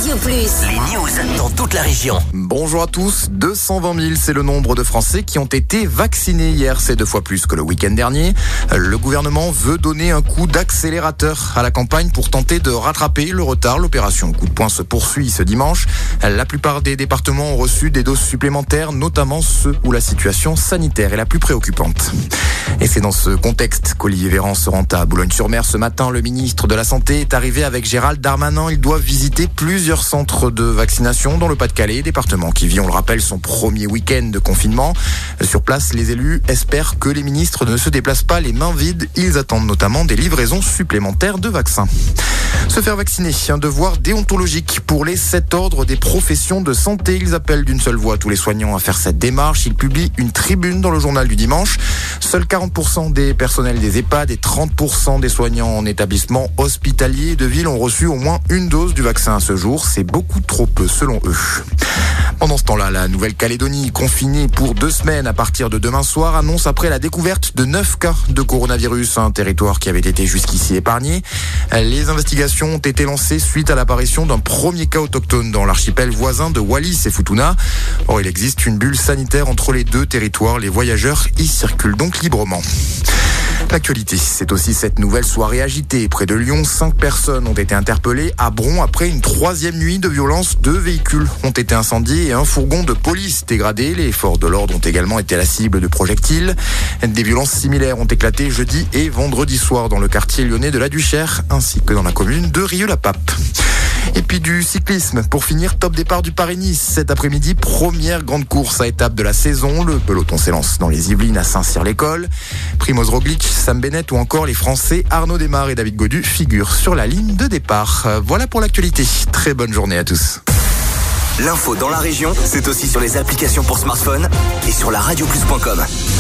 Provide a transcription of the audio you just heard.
Radio Plus. Les news dans toute la région. Bonjour à tous, 220 000, c'est le nombre de Français qui ont été vaccinés hier. C'est 2 fois plus que le week-end dernier. Le gouvernement veut donner un coup d'accélérateur à la campagne pour tenter de rattraper le retard. L'opération coup de poing se poursuit ce dimanche. La plupart des départements ont reçu des doses supplémentaires, notamment ceux où la situation sanitaire est la plus préoccupante. Et c'est dans ce contexte qu'Olivier Véran se rend à Boulogne-sur-Mer ce matin. Le ministre de la Santé est arrivé avec Gérald Darmanin. Ils doivent visiter plusieurs centres de vaccination dans le Pas-de-Calais, département qui vit, on le rappelle, son premier week-end de confinement. Sur place, les élus espèrent que les ministres ne se déplacent pas les mains vides. Ils attendent notamment des livraisons supplémentaires de vaccins. Se faire vacciner, un devoir déontologique pour les 7 ordres des professions de santé. Ils appellent d'une seule voix tous les soignants à faire cette démarche. Ils publient une tribune dans le journal du dimanche. Seuls 40% des personnels des EHPAD et 30% des soignants en établissements hospitaliers de ville ont reçu au moins une dose du vaccin à ce jour. C'est beaucoup trop peu selon eux. Pendant ce temps-là, la Nouvelle-Calédonie, confinée pour 2 semaines à partir de demain soir, annonce après la découverte de 9 cas de coronavirus, un territoire qui avait été jusqu'ici épargné. Les investigations ont été lancées suite à l'apparition d'un premier cas autochtone dans l'archipel voisin de Wallis et Futuna. Or, il existe une bulle sanitaire entre les deux territoires. Les voyageurs y circulent donc librement. L'actualité, c'est aussi cette nouvelle soirée agitée. Près de Lyon, 5 personnes ont été interpellées à Bron après une 3e nuit de violence. 2 véhicules ont été incendiés et un fourgon de police dégradé. Les forces de l'ordre ont également été la cible de projectiles. Des violences similaires ont éclaté jeudi et vendredi soir dans le quartier lyonnais de la Duchère, ainsi que dans la commune de Rieux-la-Pape. Et puis du cyclisme. Pour finir, top départ du Paris-Nice. Cet après-midi, première grande course à étape de la saison. Le peloton s'élance dans les Yvelines à Saint-Cyr-l'École. Primoz Roglic, Sam Bennett ou encore les Français Arnaud Démare et David Gaudu figurent sur la ligne de départ. Voilà pour l'actualité. Très bonne journée à tous. L'info dans la région, c'est aussi sur les applications pour smartphone et sur la radioplus.com.